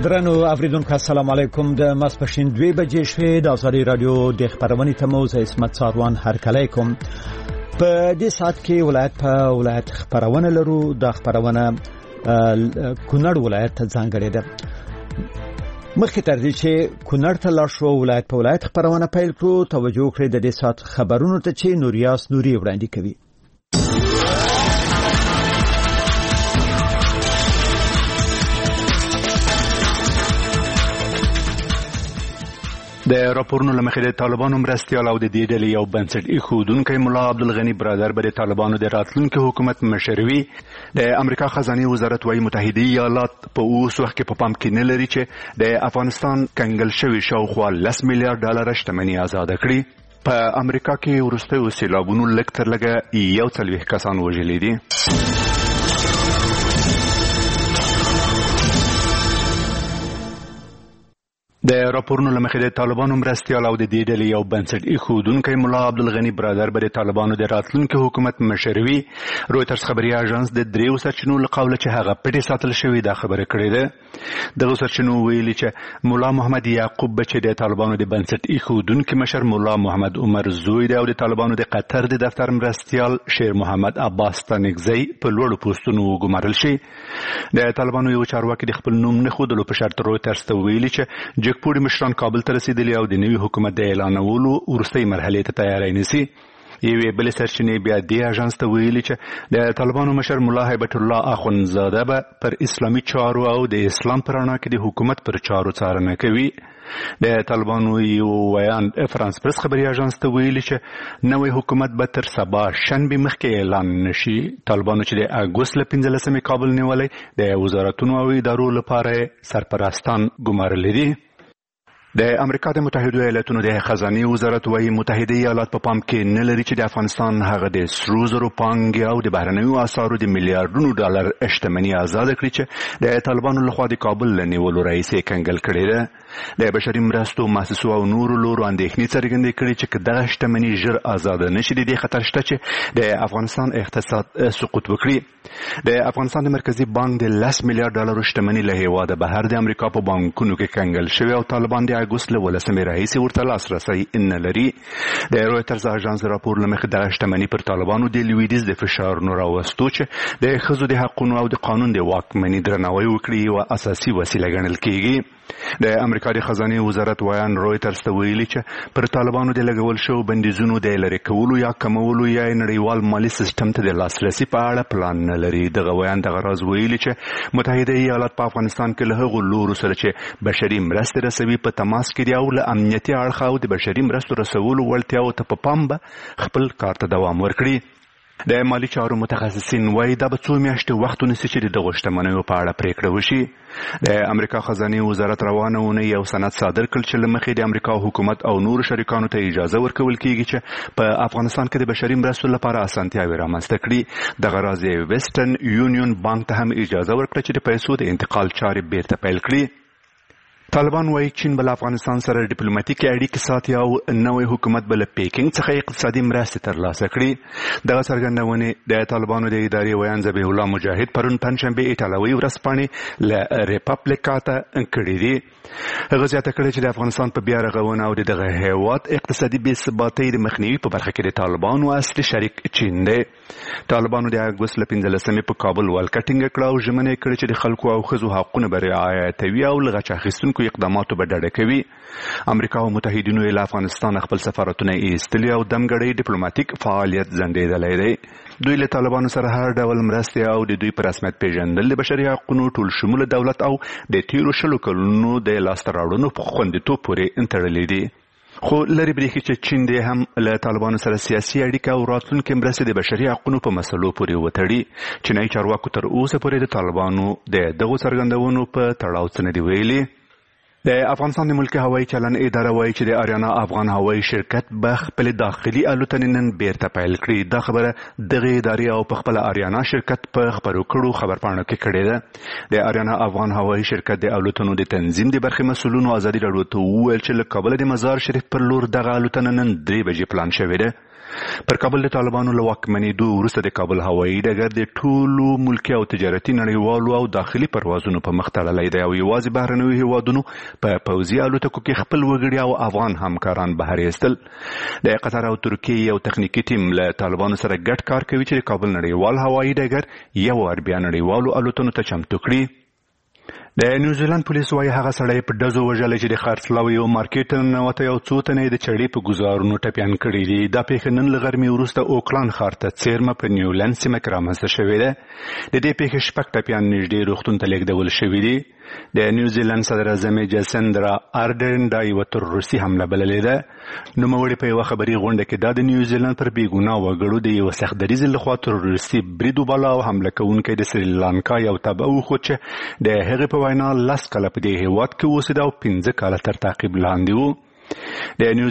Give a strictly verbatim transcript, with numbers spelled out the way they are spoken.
درنو اوریدونکو السلام علیکم. د ماسپښین دوه بجې شوې د ازادي رادیو د خبرونې تموز اسمت ساروان هرکلی کوم. په دې ساعت کې ولایت په ولایت خبرونه لرو. د خبرونه کونړ ولایت ته ځانګړې ده. مخکې تر دې چې کونړ ته لاړ شو ولایت په ولایت خبرونه پیل کړو، توجه کړئ د دې ساعت خبرونو ته چې نوریاس نوري وړاندې کوي. د راپورونو لمخې د طالبانو مرستیال او د دې ډلې یو بنسټ ایښودونکی ملا عبدالغني برادر به د طالبانو د راتلونکي حکومت مشر وي. د امریکا خزانه وزارت وايي متحده ایالات په اوس وخت کې په پام کې نه لري چې د افغانستان کنګل شوی شاوخوا لس میلیارډ ډالر شتمني آزاد کړي. په امریکا کې وروستیو سیلابونو لږ تر لږه یو څلوېښت کسان وژلي دي. د راپورونو لمخې د طالبانو مرستیال او د دې ډلې یو بنسټ ایښودونکی ملا عبدالغني برادر به د طالبانو د راتلونکي حکومت مشر وي. رویټرز خبري اژانس د دریو سرچینو له قوله چې هغه پټې ساتل شوی دا خبره کړې ده. دغه سرچینو ویلي چې مولا محمد یعقوب به چې د طالبانو د بنسټ ایښودونکي مشر مولا محمد عمر زوی دی او د طالبانو د قطر د دفتر مرستیال شیر محمد عباس تنگزی په لوړو پوسټونو وګمارل شي. د طالبانو یو چارواکي د خپل نوم نه ښودلو په شرط رویټرز ته ویلي چې پوری مشران کابل ته رسیدلی او د نوي حکومت د اعلانولو وروستۍ مرحلې ته تیاری نیسي. یوې بلې سرچینې بیا دې اژانس ته ویلي چې د طالبانو مشر ملا هیبت الله اخوندزاده به پر اسلامي چارو او د اسلام پر رڼا کې د حکومت پر چارو څارنه کوي. د طالبانو یو ویان فرانس پرس خبري اژانس ته ویلي چې نوی حکومت به تر سبا شنبه مخکې اعلان نشي. طالبانو چې د اګوست له پنځلسمې کابل نیولی د وزارتونو او ادارو لپاره سرپرستان ګمارلي دي. د امریکا د متحده ایالاتونو د خزانه وزارت وايي متحده ایالات په پام کې نه لري چې د افغانستان هغه د سرو زرو پانګې او د بهرنیو اسعارو د میلیارډونو ډالر شتمني آزاد کړي چې د طالبانو لخوا د کابل له نیولو راهیسې کنګل کړې ده. د بشري مرستو مؤسسو او نورو لورو اندېښنې څرګندې کړي چې دغه شتمني ژر آزاد نشي د دې خطر شته چې د افغانستان اقتصاد سقوط وکړي. د افغانستان د مرکزی بانک د لس میلیارډ ډالر شتمني له هیواده بهر د امریکا په بانکونو کې کنګل شوی او طالبان د اګوست له ولسمې راهیسې ورته لاسرسی نه لري. د رویټرز اژانس راپور له مخې دغه شتمني پر طالبانو د لویدیځ د فشارونو راوستو چې د ښځو د حقونو او د قانون د واکمنۍ درناوی وکړي یوه اساسي وسیله ګڼل کېږي. د امریکا د خزانه وزارت ویان رویټرز ته ویلي چې پر طالبانو د لګول شوو بندیزونو د لرې کولو یا کمولو یا نړیوال مالي سیستم ته د لاسرسي په اړه پلان نه لري. دغه ویان دغه راز ویلي چې متحده ایالات په افغانستان کې له هغو لورو سره چې بشري مرستې رسوي په تماس کې دي او له امنیتي اړخه او د بشري مرستو رسولو وړتیاو ته په پام به خپل کار ته دوام ورکړي. د مالی چارو متخصصین وایي دا به څو میاشتې وخت ونیسي چې د دغو شتمنیو په اړه پریکړه وشي. د امریکا خزانه وزارت روانه اونۍ یو سند صادر کړ چې له مخې د امریکا حکومت او نورو شریکانو ته اجازه ورکول کیږي چې په افغانستان کې د بشري مرستو لپاره اسانتیاوې رامنځته کړي. دغه راز یې ویسټرن یونین بانک ته هم اجازه ورکړه چې د پیسو د انتقال چارې بیرته پیل کړي. طالبان وايي چین بل افغانستان سره ډیپلوماټیکي اړیکې ساتي او نوی حکومت بل پیکینګ څخه اقتصادي مرستې ترلاسه کړي. دغه څرګندونې د طالبانو د ادارې ویان ذبیح الله مجاهد پرون پنجشنبه ایټالوي ورځپاڼې له ریپابلیکا ته کړي دي. هغه زیاته کړې چې د افغانستان په بیا رغونه او د دغه هیواد اقتصادي بې ثباتۍ د مخنیوي په برخه کې د طالبانو اصلي شریک چین دی. طالبانو د اګوست له پنځلسمې په کابل ولکه ټینګه کړه او ژمنه یې کړې چې د خلکو او ښځو حقونه به رعایتوي او له غچ اخیستونکو اقداماتو به ډډه کوي. امریکا او متحدینو له افغانستان خپل سفارتونه ایستلي او دمګړی ډیپلوماټیک فعالیت ځنډېدلی دی. دوی له طالبانو سره هر ډول مرستې او د دوی په رسمیت پیژندل د بشري حقونو ټول شموله دولت او د تیرو شلو کلونو د لاسته راوړنو په خوندیتوب پورې تړلي دي. خو لري برېښي چې چین دې هم له طالبانو سره سیاسي اړیکه او راتلونکې مرستې د بشري حقونو په مسلو پورې وتړي. چینایي چارواکو تر اوسه پورې د طالبانو د دغو څرګندونو په تړاو څه نه دي ویلي. د افغانستان د ملکي هوایي چلن اداره وایي چې د آریانا افغان هوایي شرکت به خپل داخلي الوتنې نن بیرته پیل کړي. دا خبره دغه ادارې او په خپل آریانا شرکت په خبرو کړو خبرپاڼه کې کړې ده. د آریانا افغان هوایي شرکت د الوتنو د تنظیم د برخې مسؤلونو ازادي راډیو ته وویل چې له کابل د مزار شریف پر لور دغه الوتنه نن درې بجې پلان شوې ده. پر کابل د طالبانو له واکمنېدو وروسته د کابل هوایي ډګر د ټولو ملکي او تجارتي نړیوالو او داخلي پروازونو په مخ تړلی دی او یوازې بهرنیو هیوادونو په پوځي الوتکو کې خپل وګړي او افغان همکاران بهر ایستل. د قطر او ترکیې یو تخنیکي ټیم له طالبانو سره ګډ کار کوي چې د کابل نړیوال هوایي ډګر یو وار بیا نړیوالو الوتنو ته چمتو کړي. د نیوزیلند پولیس وايي هغه سړی په ډزو وژلی چې د خرڅلاو یو مارکیټ ننوته یو څو تنې د چړې په ګزارونو ټپیان کړي دي. دا پیښه نن له غرمې وروسته اوکلان ښار ته څیرمه په نیویلند سیمه کې رامنځته شوې ده. د دې پیښې شپږ ټپیان نږدې روغتون ته لیږدول شوي دي. د نیوزیلند صدر اعظم جاسندرا آردرن دا یوه تروریستي حمله بللې ده. نوموړي په یوه خبري غونډه کې دا د نیوزیلند پر بې ګناه وګړو د یوه سختدریځ لخوا تروریستي برید وباله او حمله کوونکی د سریلانکا یو تبع وښود چې د هغې په وینا لس کاله په دې هېواد کې اوسېده او پنځه کاله تر تعقیب لاندې و. د